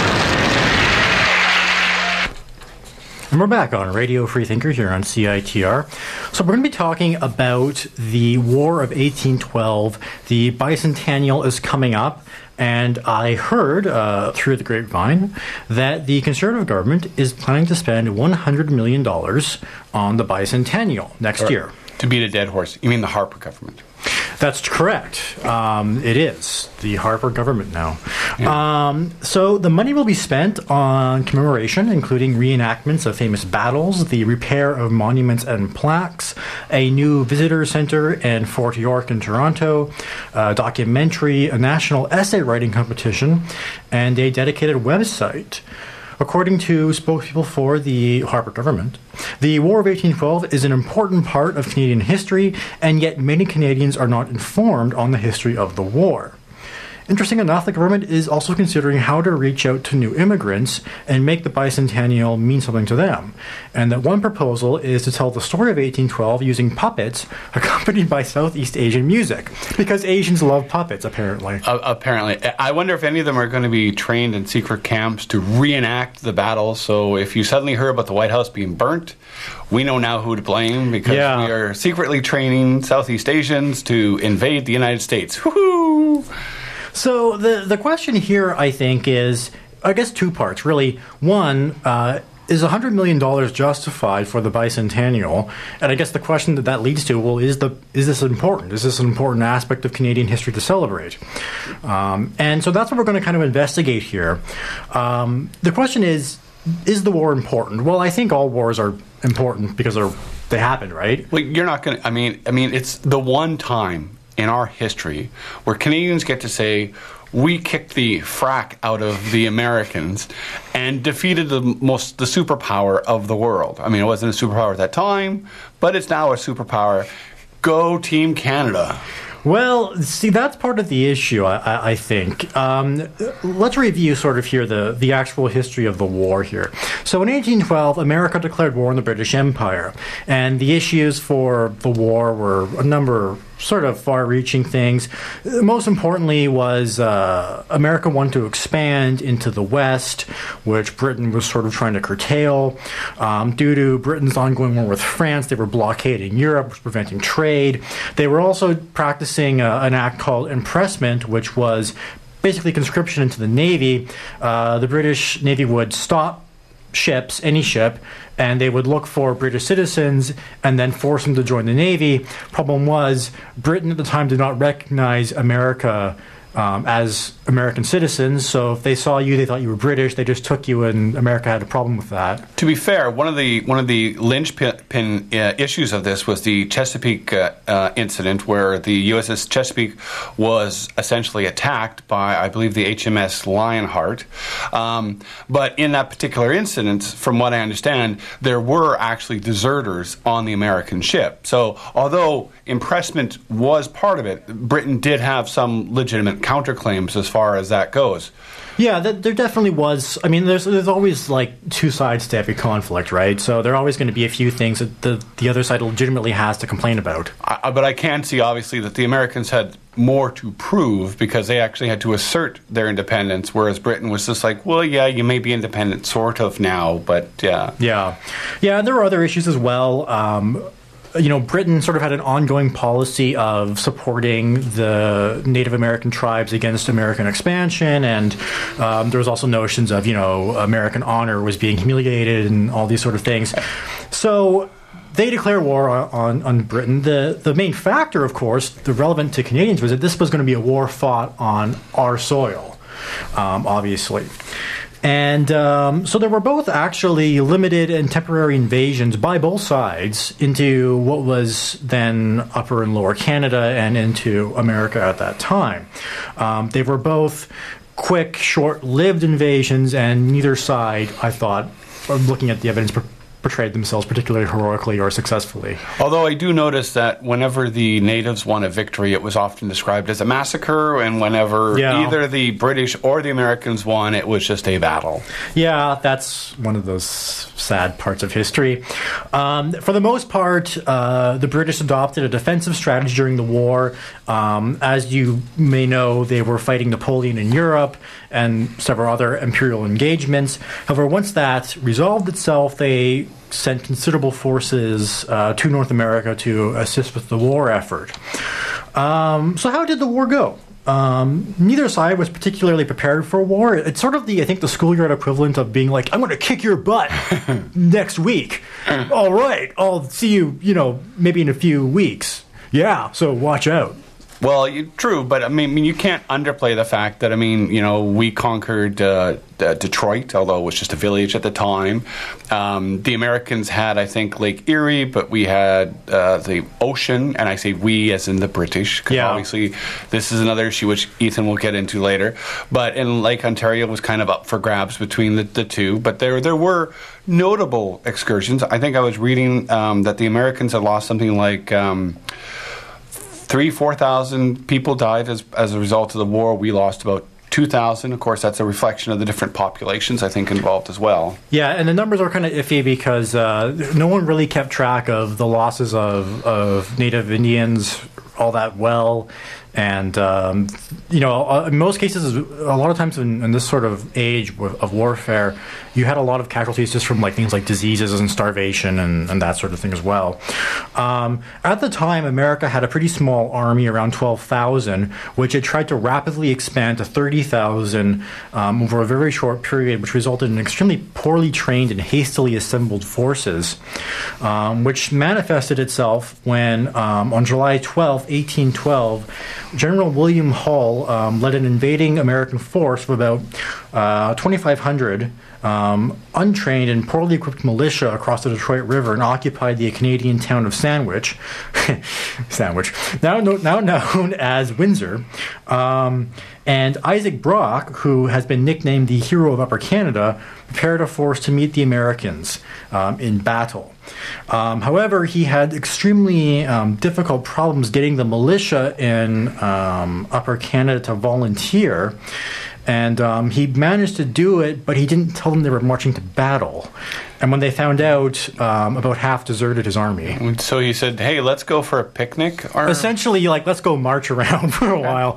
And we're back on Radio Free Thinker here on CITR. So we're going to be talking about the War of 1812. The bicentennial is coming up, and I heard through the grapevine that the Conservative government is planning to spend $100 million on the bicentennial next year. To beat a dead horse. You mean the Harper government? That's correct. It is the Harper government now. Yeah. So the money will be spent on commemoration, including reenactments of famous battles, the repair of monuments and plaques, a new visitor center in Fort York in Toronto, a documentary, a national essay writing competition, and a dedicated website. According to spokespeople for the Harper government, the War of 1812 is an important part of Canadian history, and yet many Canadians are not informed on the history of the war. Interesting enough, the government is also considering how to reach out to new immigrants and make the bicentennial mean something to them. And that one proposal is to tell the story of 1812 using puppets accompanied by Southeast Asian music. Because Asians love puppets, apparently. Apparently. I wonder if any of them are going to be trained in secret camps to reenact the battle. So if you suddenly hear about the White House being burnt, we know now who to blame, because we are secretly training Southeast Asians to invade the United States. Woohoo! So the question here, I think, is, I guess, two parts, really. One, is $100 million justified for the bicentennial? And I guess the question that leads to, well, is this important? Is this an important aspect of Canadian history to celebrate? And so that's what we're going to kind of investigate here. The question is the war important? Well, I think all wars are important because they happened, right? Well, you're not going to, I mean, it's the one time in our history where Canadians get to say, we kicked the frack out of the Americans and defeated the superpower of the world. I mean, it wasn't a superpower at that time, but it's now a superpower. Go Team Canada. Well, see, that's part of the issue, I think. Let's review sort of here the actual history of the war here. So in 1812, America declared war on the British Empire, and the issues for the war were a number of sort of far-reaching things. Most importantly was America wanted to expand into the West, which Britain was sort of trying to curtail. Due to Britain's ongoing war with France, they were blockading Europe, which was preventing trade. They were also practicing an act called impressment, which was basically conscription into the Navy. The British Navy would stop ships, any ship, and they would look for British citizens and then force them to join the Navy. Problem was, Britain at the time did not recognize America as American citizens, so if they saw you, they thought you were British, they just took you, and America had a problem with that. To be fair, one of the linchpin issues of this was the Chesapeake incident, where the USS Chesapeake was essentially attacked by, I believe, the HMS Lionheart. But in that particular incident, from what I understand, there were actually deserters on the American ship. So although impressment was part of it, Britain did have some legitimate counterclaims as far as that goes. Yeah, there definitely was. I mean, there's always like two sides to every conflict, right? So there are always going to be a few things that the other side legitimately has to complain about. But I can see, obviously, that the Americans had more to prove because they actually had to assert their independence, whereas Britain was just like, well, yeah, you may be independent sort of now, but yeah. Yeah, there were other issues as well. Britain sort of had an ongoing policy of supporting the Native American tribes against American expansion, and there was also notions of, American honor was being humiliated and all these sort of things. So they declare war on Britain. The main factor, of course, the relevant to Canadians, was that this was going to be a war fought on our soil, obviously. And so there were both actually limited and temporary invasions by both sides into what was then Upper and Lower Canada and into America at that time. They were both quick, short-lived invasions, and neither side, I thought, looking at the evidence, portrayed themselves particularly heroically or successfully. Although I do notice that whenever the natives won a victory, it was often described as a massacre, and whenever either the British or the Americans won, it was just a battle. Yeah, that's one of those sad parts of history. For the most part, the British adopted a defensive strategy during the war. As you may know, they were fighting Napoleon in Europe and several other imperial engagements. However, once that resolved itself, they sent considerable forces to North America to assist with the war effort. So how did the war go? Neither side was particularly prepared for war. It's sort of the schoolyard equivalent of being like, I'm going to kick your butt next week. All right, I'll see you, maybe in a few weeks. Yeah, so watch out. Well, true, but I mean, you can't underplay the fact that, we conquered Detroit, although it was just a village at the time. The Americans had, I think, Lake Erie, but we had the ocean, and I say we as in the British, because obviously this is another issue which Ethan will get into later. But in Lake Ontario was kind of up for grabs between the two, but there were notable excursions. I think I was reading that the Americans had lost something like 4,000 people died as a result of the war. We lost about 2,000. Of course, that's a reflection of the different populations, I think, involved as well. Yeah, and the numbers are kind of iffy because no one really kept track of the losses of Native Indians all that well. And, in most cases, a lot of times in this sort of age of warfare, you had a lot of casualties just from things like diseases and starvation and that sort of thing as well. At the time, America had a pretty small army, around 12,000, which it tried to rapidly expand to 30,000 over a very short period, which resulted in extremely poorly trained and hastily assembled forces, which manifested itself when, on July 12, 1812, General William Hull led an invading American force of about 2,500 untrained and poorly equipped militia across the Detroit River and occupied the Canadian town of Sandwich, now known as Windsor. And Isaac Brock, who has been nicknamed the hero of Upper Canada, prepared a force to meet the Americans in battle. However, he had extremely difficult problems getting the militia in Upper Canada to volunteer. And he managed to do it, but he didn't tell them they were marching to battle. And when they found out, about half deserted his army. So he said, hey, let's go for a picnic? Or? Essentially, let's go march around for a while.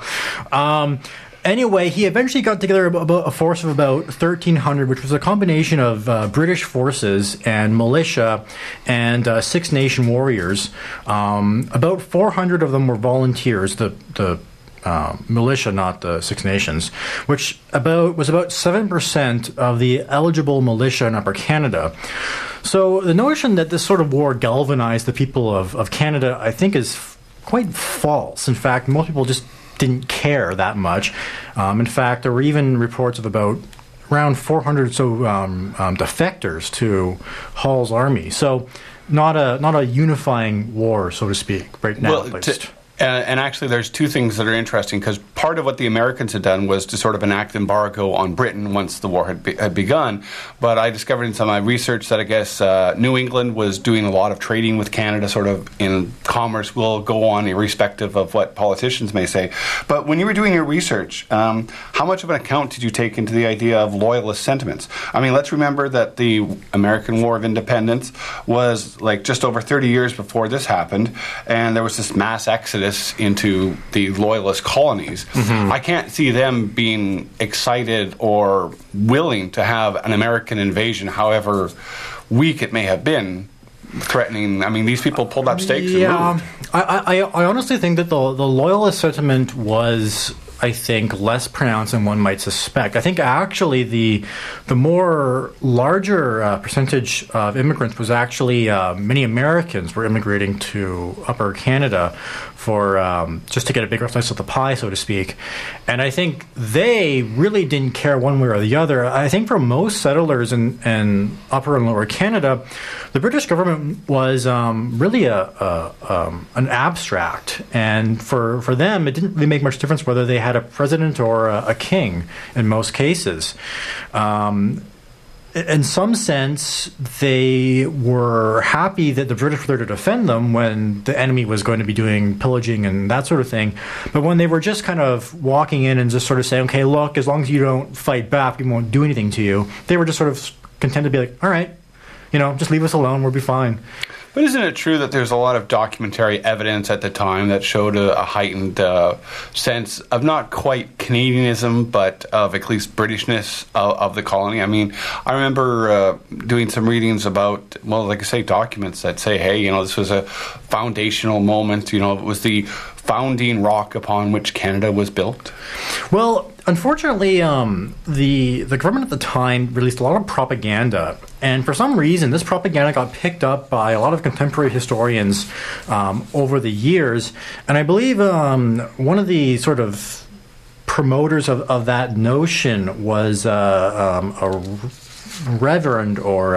Anyway, he eventually got together a force of about 1,300, which was a combination of British forces and militia and Six Nation warriors. About 400 of them were volunteers, the militia, not the Six Nations, which was about 7% of the eligible militia in Upper Canada. So the notion that this sort of war galvanized the people of Canada, I think, is quite false. In fact, most people just didn't care that much. In fact, there were even reports of about around 400 or so defectors to Hull's army. So not a unifying war, so to speak, right now at least. And actually, there's two things that are interesting, because part of what the Americans had done was to sort of enact embargo on Britain once the war had begun. But I discovered in some of my research that I guess New England was doing a lot of trading with Canada, sort of in commerce will go on irrespective of what politicians may say. But when you were doing your research, how much of an account did you take into the idea of loyalist sentiments? I mean, let's remember that the American War of Independence was just over 30 years before this happened, and there was this mass exodus into the loyalist colonies. Mm-hmm. I can't see them being excited or willing to have an American invasion, however weak it may have been, threatening. I mean, these people pulled up stakes and moved. I honestly think that the loyalist sentiment was, I think, less pronounced than one might suspect. I think actually the more larger percentage of immigrants was actually many Americans were immigrating to Upper Canada for just to get a bigger slice of the pie, so to speak. And I think they really didn't care one way or the other. I think for most settlers in Upper and Lower Canada, the British government was really an abstract. And for them, it didn't really make much difference whether they had a president or a king in most cases. In some sense, they were happy that the British were there to defend them when the enemy was going to be doing pillaging and that sort of thing. But when they were just kind of walking in and just sort of saying, okay, look, as long as you don't fight back, we won't do anything to you, they were just sort of content to be like, all right, just leave us alone, we'll be fine. But isn't it true that there's a lot of documentary evidence at the time that showed a heightened sense of not quite Canadianism, but of at least Britishness of the colony? I mean, I remember doing some readings about, well, like I say, documents that say, hey, this was a foundational moment. It was the founding rock upon which Canada was built. Well, unfortunately, the government at the time released a lot of propaganda, and for some reason, this propaganda got picked up by a lot of contemporary historians over the years. And I believe one of the sort of promoters of that notion was a reverend or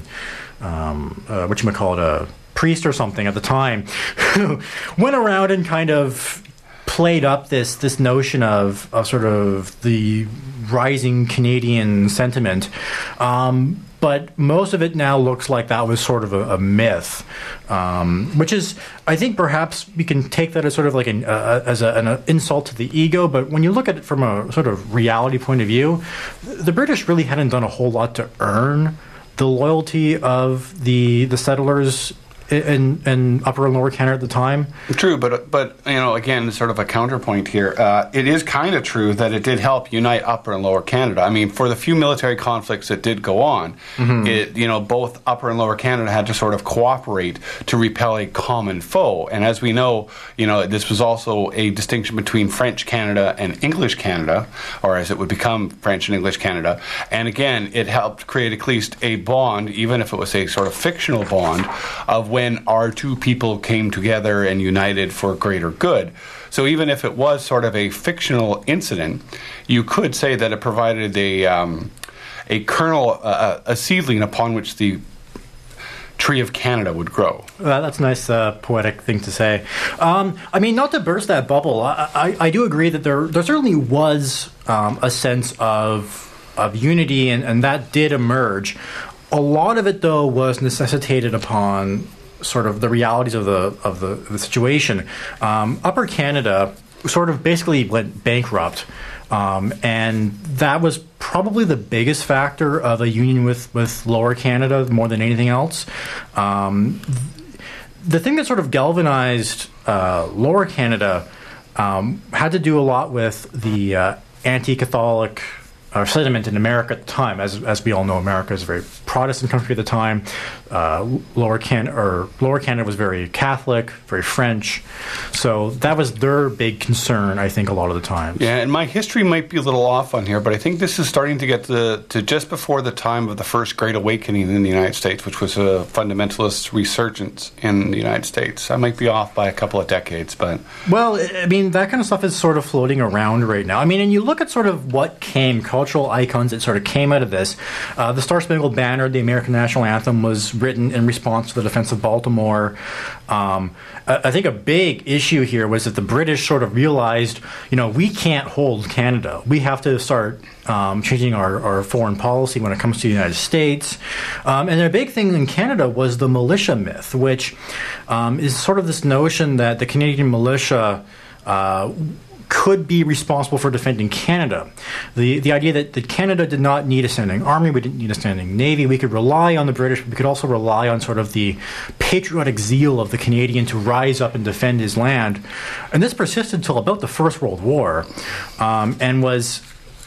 a priest or something at the time, who went around and kind of played up this notion of sort of the rising Canadian sentiment. But most of it now looks like that was sort of a myth, which is, I think perhaps we can take that as sort of like an insult to the ego. But when you look at it from a sort of reality point of view, the British really hadn't done a whole lot to earn the loyalty of the settlers in Upper and Lower Canada at the time. True, but again, sort of a counterpoint here. It is kind of true that it did help unite Upper and Lower Canada. I mean, for the few military conflicts that did go on, both Upper and Lower Canada had to sort of cooperate to repel a common foe. And as we know, this was also a distinction between French Canada and English Canada, or as it would become French and English Canada. And again, it helped create at least a bond, even if it was a sort of fictional bond, of when our two people came together and united for greater good. So even if it was sort of a fictional incident, you could say that it provided a kernel, a seedling upon which the tree of Canada would grow. That's a nice poetic thing to say. I mean, not to burst that bubble, I do agree that there certainly was a sense of unity, and that did emerge. A lot of it, though, was necessitated upon sort of the realities of the situation. Upper Canada sort of basically went bankrupt, and that was probably the biggest factor of a union with Lower Canada more than anything else. The thing that sort of galvanized Lower Canada had to do a lot with the anti-Catholic sentiment in America at the time. As we all know, America is a very Protestant country at the time. Lower Canada was very Catholic, very French. So that was their big concern, I think, a lot of the time. Yeah, and my history might be a little off on here, but I think this is starting to get to just before the time of the First Great Awakening in the United States, which was a fundamentalist resurgence in the United States. I might be off by a couple of decades, but... Well, I mean, that kind of stuff is sort of floating around right now. I mean, and you look at sort of what came, cultural icons that sort of came out of this. The Star-Spangled Banner, the American National Anthem, was written in response to the defense of Baltimore. I think a big issue here was that the British sort of realized, we can't hold Canada. We have to start changing our foreign policy when it comes to the United States. And a big thing in Canada was the militia myth, which is sort of this notion that the Canadian militia could be responsible for defending Canada. The idea that Canada did not need a standing army, we didn't need a standing navy, we could rely on the British, but we could also rely on sort of the patriotic zeal of the Canadian to rise up and defend his land. And this persisted until about the First World War, and was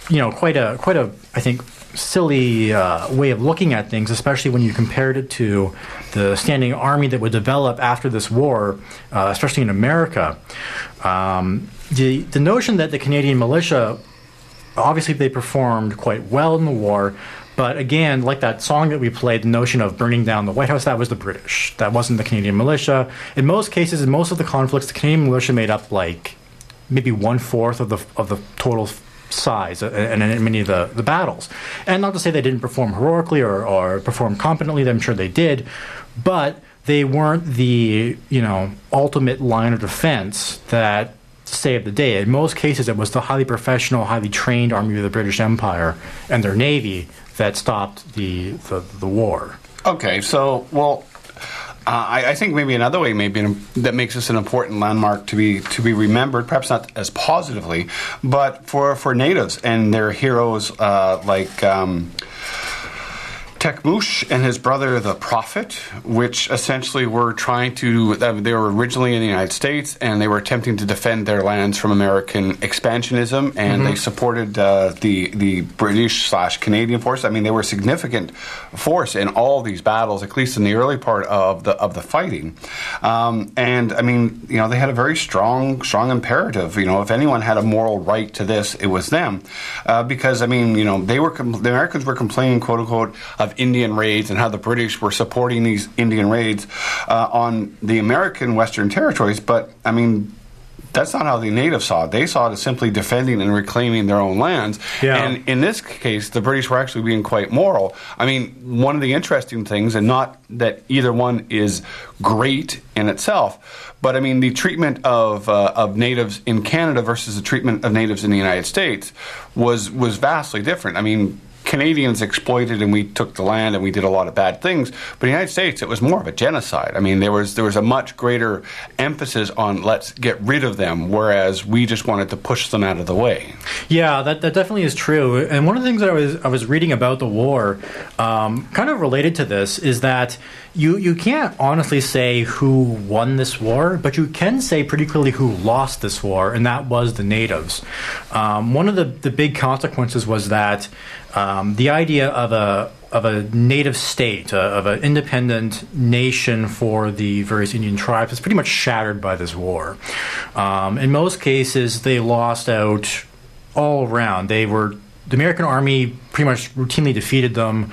quite a I think silly way of looking at things, especially when you compared it to the standing army that would develop after this war, especially in America. The notion that the Canadian militia, obviously they performed quite well in the war, but again, like that song that we played, the notion of burning down the White House, that was the British. That wasn't the Canadian militia. In most cases, in most of the conflicts, the Canadian militia made up like maybe 1/4 of the total size and in many of the battles. And not to say they didn't perform heroically or perform competently, I'm sure they did, but they weren't the ultimate line of defense that saved the day. In most cases, it was the highly professional, highly trained Army of the British Empire and their Navy that stopped the war. Okay, so, well, I think maybe another way that makes this an important landmark to be remembered, perhaps not as positively, but for natives and their heroes like Tecumseh and his brother, the Prophet, which essentially were trying to, they were originally in the United States, and they were attempting to defend their lands from American expansionism, and they supported the British/Canadian force. I mean, they were a significant force in all these battles, at least in the early part of the fighting. And, I mean, they had a very strong imperative. If anyone had a moral right to this, it was them. Because, I mean, the Americans were complaining, quote-unquote, of Indian raids and how the British were supporting these Indian raids on the American Western territories. But, I mean, that's not how the natives saw it. They saw it as simply defending and reclaiming their own lands. Yeah. And in this case, the British were actually being quite moral. I mean, one of the interesting things, and not that either one is great in itself, but I mean, the treatment of natives in Canada versus the treatment of natives in the United States was vastly different. I mean, Canadians exploited and we took the land and we did a lot of bad things, but in the United States it was more of a genocide. I mean, there was a much greater emphasis on let's get rid of them, whereas we just wanted to push them out of the way. Yeah, that definitely is true. And one of the things that I was reading about the war, kind of related to this, is that you can't honestly say who won this war, but you can say pretty clearly who lost this war, and that was the natives. One of the big consequences was that the idea of a native state, of an independent nation for the various Indian tribes, is pretty much shattered by this war. In most cases, they lost out all around. The American army pretty much routinely defeated them.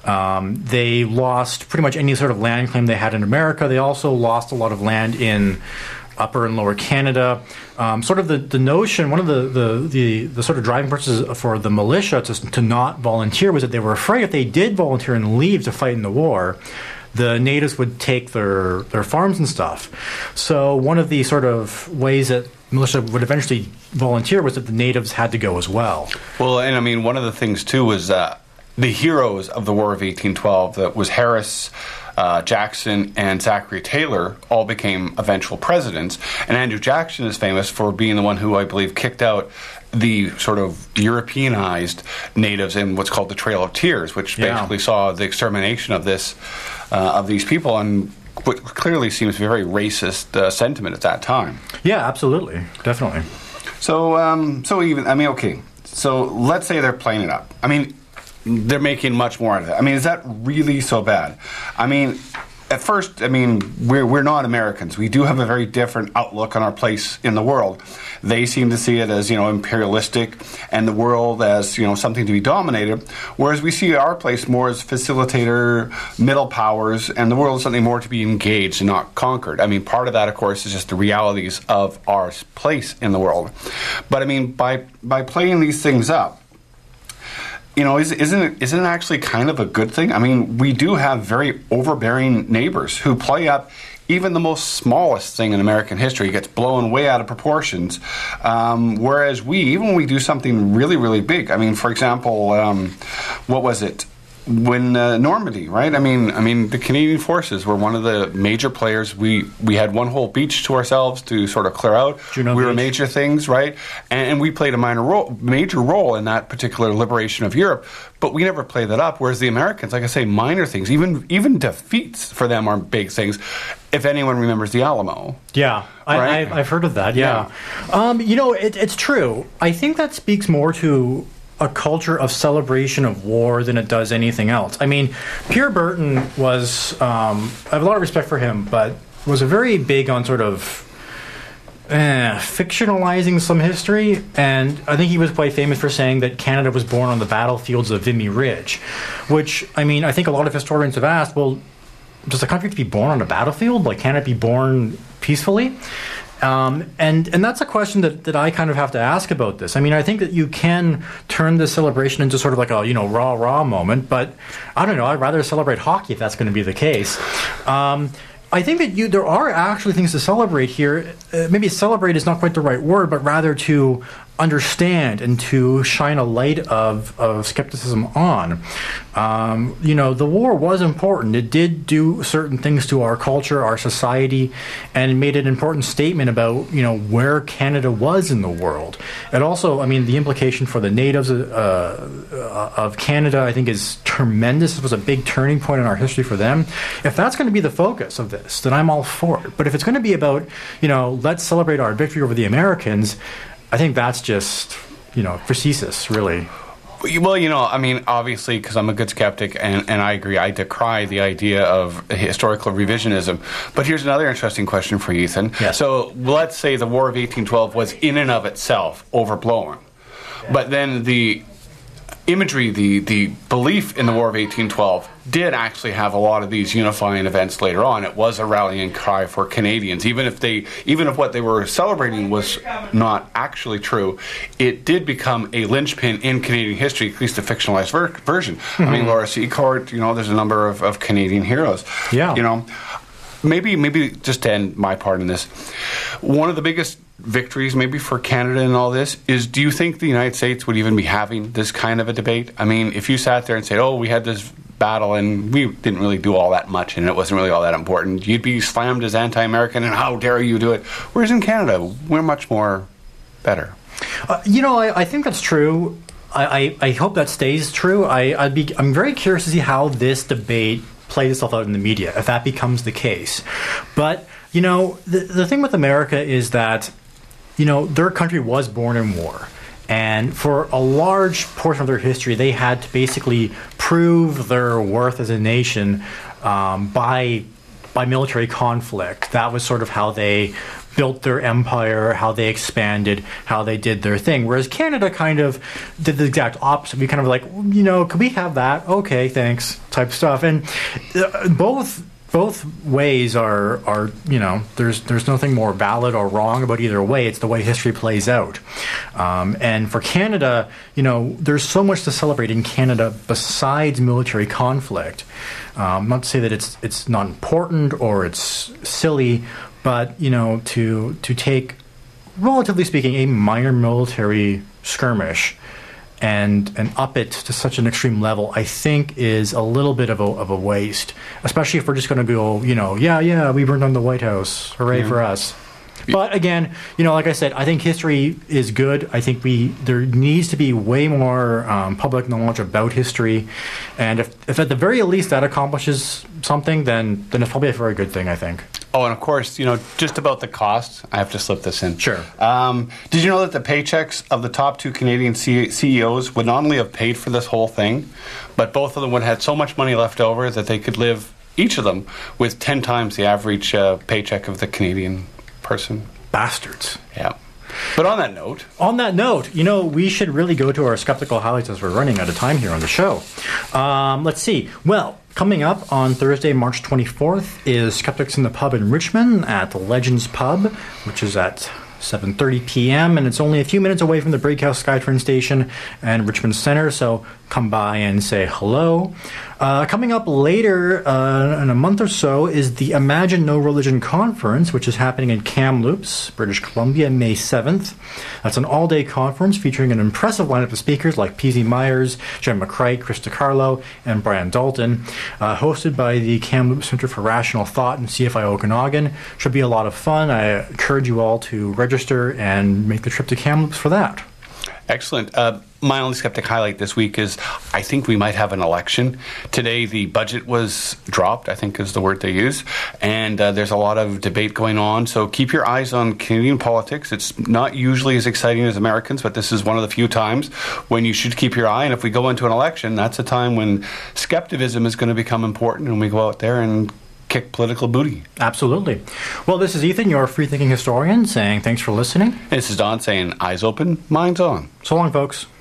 They lost pretty much any sort of land claim they had in America. They also lost a lot of land in Upper and Lower Canada. Sort of the notion, one of the sort of driving forces for the militia to not volunteer was that they were afraid if they did volunteer and leave to fight in the war, the natives would take their farms and stuff. So one of the sort of ways that militia would eventually volunteer was that the natives had to go as well. Well, and I mean, one of the things too was the heroes of the War of 1812, that was Harris, Jackson, and Zachary Taylor, all became eventual presidents. And Andrew Jackson is famous for being the one who, I believe, kicked out the sort of Europeanized natives in what's called the Trail of Tears, which basically saw the extermination of these people, and what clearly seems very racist sentiment at that time. Yeah, absolutely, definitely. So let's say they're playing it up. I mean, they're making much more out of it. I mean, is that really so bad? I mean, at first, I mean, we're not Americans. We do have a very different outlook on our place in the world. They seem to see it as, imperialistic, and the world as, something to be dominated, whereas we see our place more as facilitator, middle powers, and the world is something more to be engaged and not conquered. I mean, part of that, of course, is just the realities of our place in the world. But, I mean, by playing these things up, isn't it actually kind of a good thing? I mean, we do have very overbearing neighbors who play up even the most smallest thing in American history gets blown way out of proportions, whereas even when we do something really, really big, I mean, for example, what was it? When Normandy, right? I mean, the Canadian forces were one of the major players. We had one whole beach to ourselves to sort of clear out. We were major things, right? And we played a major role in that particular liberation of Europe. But we never played that up. Whereas the Americans, like I say, minor things, even defeats for them are big things. If anyone remembers the Alamo, yeah, right? I've heard of that. Yeah. It's true. I think that speaks more to a culture of celebration of war than it does anything else. I mean, Pierre Berton was, I have a lot of respect for him, but was very big on sort of fictionalizing some history, and I think he was quite famous for saying that Canada was born on the battlefields of Vimy Ridge, which, I mean, I think a lot of historians have asked, well, does a country have to be born on a battlefield? Like, can it be born peacefully? And that's a question that I kind of have to ask about this. I mean, I think that you can turn this celebration into sort of like a, rah-rah moment, but I don't know, I'd rather celebrate hockey if that's going to be the case. I think that there are actually things to celebrate here. Maybe celebrate is not quite the right word, but rather to understand and to shine a light of skepticism on. The war was important. It did do certain things to our culture, our society, and made an important statement about, where Canada was in the world. And also, I mean, the implication for the natives of Canada, I think, is tremendous. It was a big turning point in our history for them. If that's going to be the focus of this, then I'm all for it. But if it's going to be about, let's celebrate our victory over the Americans, I think that's just, facetious, really. Well, I mean, obviously, because I'm a good skeptic, and I agree, I decry the idea of historical revisionism. But here's another interesting question for you, Ethan. Yes. So let's say the War of 1812 was in and of itself overblown. But then the imagery, the belief in the War of 1812 did actually have a lot of these unifying events later on. It was a rallying cry for Canadians. Even if what they were celebrating was not actually true, it did become a linchpin in Canadian history, at least the fictionalized version. Mm-hmm. I mean, Laura Secord, there's a number of Canadian heroes. Yeah. Maybe just to end my part in this, one of the biggest victories maybe for Canada in all this is, do you think the United States would even be having this kind of a debate? I mean, if you sat there and said, we had this battle and we didn't really do all that much and it wasn't really all that important, you'd be slammed as anti-American and how dare you do it. Whereas in Canada, we're much more better. I think that's true. I hope that stays true. I'm very curious to see how this debate plays itself out in the media, if that becomes the case. But, the thing with America is that, their country was born in war. And for a large portion of their history, they had to basically prove their worth as a nation by military conflict. That was sort of how they built their empire, how they expanded, how they did their thing. Whereas Canada kind of did the exact opposite. We kind of like, could we have that? Okay, thanks, type stuff. And both ways are there's nothing more valid or wrong about either way. It's the way history plays out. And for Canada, there's so much to celebrate in Canada besides military conflict. Not to say that it's not important or it's silly, but to take, relatively speaking, a minor military skirmish and up it to such an extreme level, I think is a little bit of a waste, especially if we're just going to go, we burned down the White House, hooray for us. But again, like I said, I think history is good. I think there needs to be way more public knowledge about history, and if at the very least that accomplishes something, then it's probably a very good thing, I think. Oh, and of course, just about the cost, I have to slip this in. Sure. Did you know that the paychecks of the top two Canadian CEOs would not only have paid for this whole thing, but both of them would have had so much money left over that they could live, each of them, with 10 times the average paycheck of the Canadian person? Bastards. Yeah. But on that note, we should really go to our skeptical highlights as we're running out of time here on the show. Let's see. Well, coming up on Thursday, March 24th, is Skeptics in the Pub in Richmond at the Legends Pub, which is at 7:30 p.m., and it's only a few minutes away from the Breakhouse SkyTrain station and Richmond Center, so come by and say hello. Coming up later in a month or so is the Imagine No Religion Conference, which is happening in Kamloops, British Columbia, May 7th. That's an all-day conference featuring an impressive lineup of speakers like P.Z. Myers, Jen McCreight, Chris DiCarlo, and Brian Dalton. Hosted by the Kamloops Center for Rational Thought and CFI Okanagan. Should be a lot of fun. I encourage you all to register and make the trip to Kamloops for that. Excellent. my only skeptic highlight this week is I think we might have an election. Today, the budget was dropped, I think is the word they use, and there's a lot of debate going on. So keep your eyes on Canadian politics. It's not usually as exciting as Americans, but this is one of the few times when you should keep your eye. And if we go into an election, that's a time when skepticism is going to become important, and we go out there and kick political booty. Absolutely. Well, this is Ethan, your free-thinking historian, saying thanks for listening. This is Don saying eyes open, minds on. So long, folks.